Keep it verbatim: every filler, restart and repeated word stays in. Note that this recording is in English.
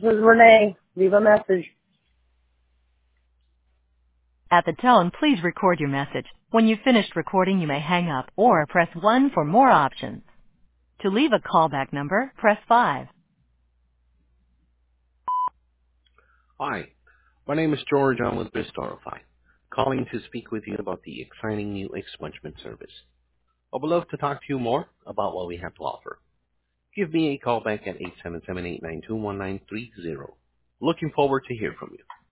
is Renee. Leave a message. At the tone, please record your message. When you've finished recording, you may hang up or press one for more options. To leave a callback number, press five. Hi, my name is George. I'm with Bistorify, calling to speak with you about the exciting new expungement service. I would love to talk to you more about what we have to offer. Give me a call back at eight seven seven, eight nine two, one nine three zero. Looking forward to hear from you.